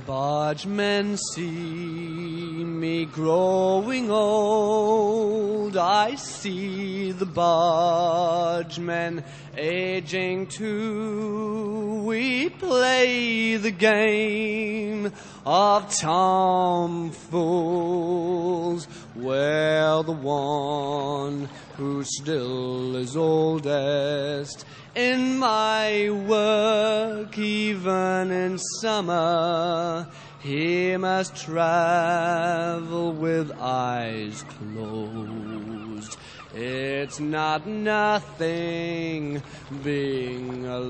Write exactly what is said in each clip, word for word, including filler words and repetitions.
bargemen see me growing old. I see the bargemen aging too. We play the game of Tom Fools, where the one who still is oldest in my work, even in summer, he must travel with eyes closed. It's not nothing being a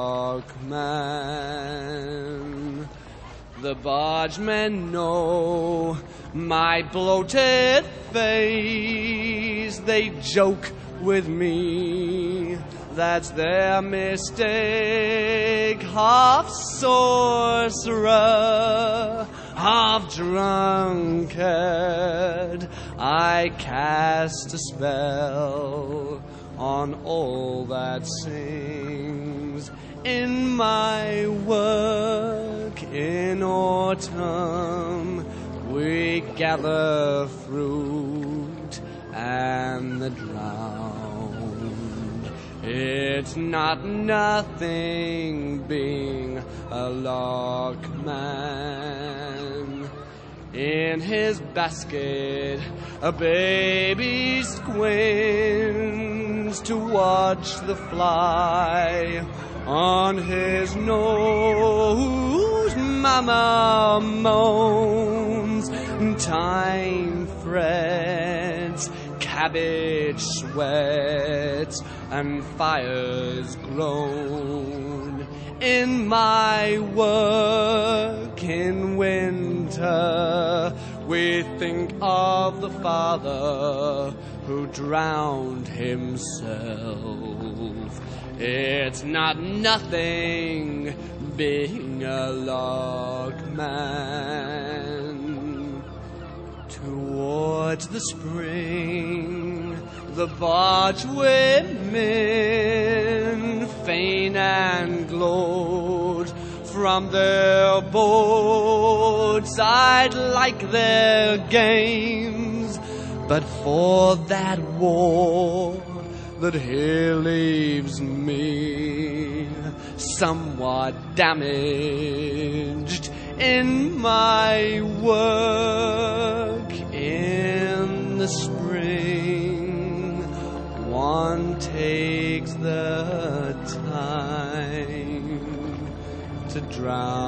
lockman. The bargemen know my bloated face. They joke with me, that's their mistake. Half sorcerer, half drunkard, I cast a spell on all that sings. In my work in autumn, we gather fruit and the drowned. It's not nothing being a lockman. In his basket, a baby squints to watch the fly on his nose. Mama moans, time frets, cabbage sweats, and fires groan. In my work in winter, we think of the father who drowned himself. It's not nothing being a lockman. Towards the spring, the barge women fain and glowed from their boats. I'd like their games, but for that war that here leaves me somewhat damaged in my work in the spring. One takes the time to drown